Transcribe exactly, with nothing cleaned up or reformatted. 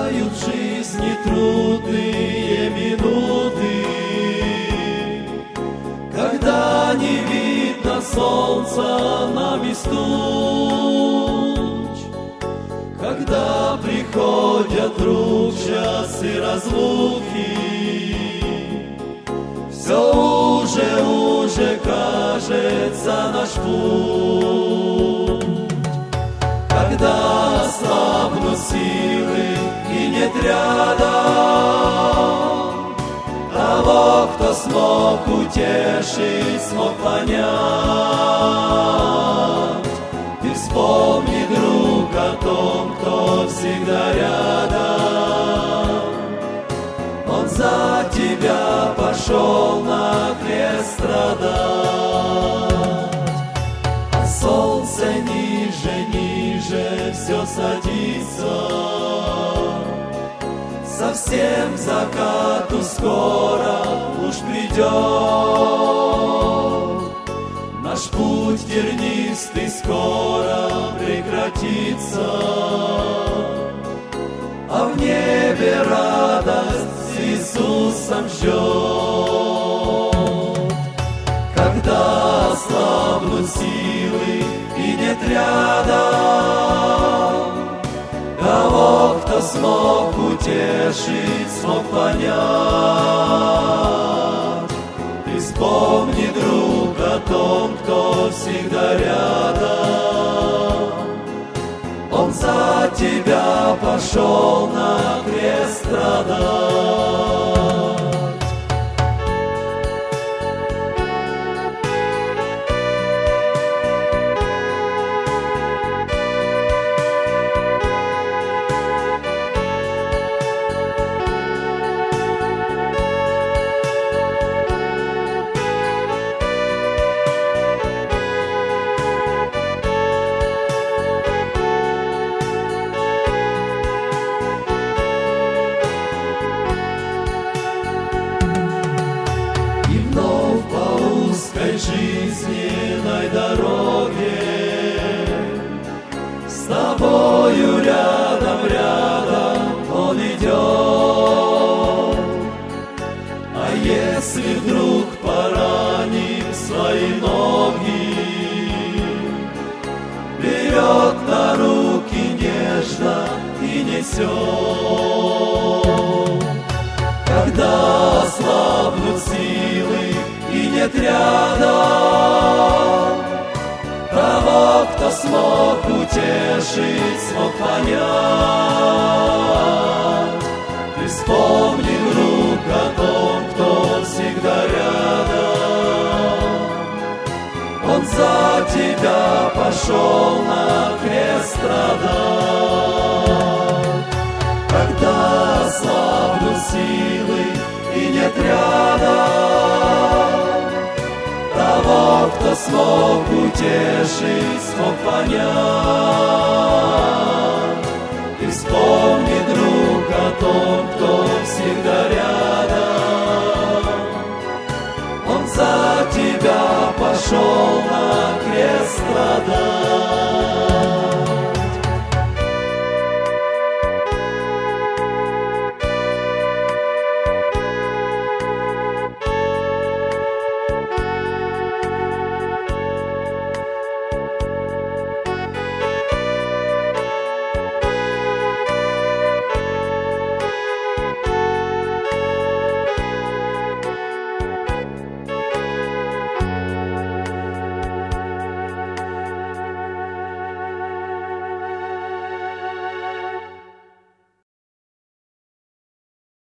Бывают в жизни трудные минуты, когда не видно солнца нам из туч, когда приходят вдруг часы разлуки, все уже, уже кажется наш путь. Когда ослабнут силы и нет рядом того, кто смог утешить, смог понять, ты вспомни, друг, о том, кто всегда рядом. Он за тебя пошел на крест страдать. А солнце ниже, ниже все садится, совсем к закату скоро уж придет. Наш путь тернистый скоро прекратится, а в небе радость с Иисусом ждет. Когда ослабнут силы и нет рядом того, кто смог утешить, смог понять, ты вспомни, друг, о том, кто всегда рядом. Он за тебя пошел на крест страдать. Жизненной дороге с тобою рядом, рядом он идет. А если вдруг пораним свои ноги, берет на руки нежно и несет. Когда ослабнут силы и нет рядом того, кто смог утешить, смог понять, ты вспомни, друг, о том, кто всегда рядом. Он за тебя пошел на крест страдать. Когда ослабнут силы и нет рядом того, кто смог утешить, смог понять, ты вспомни,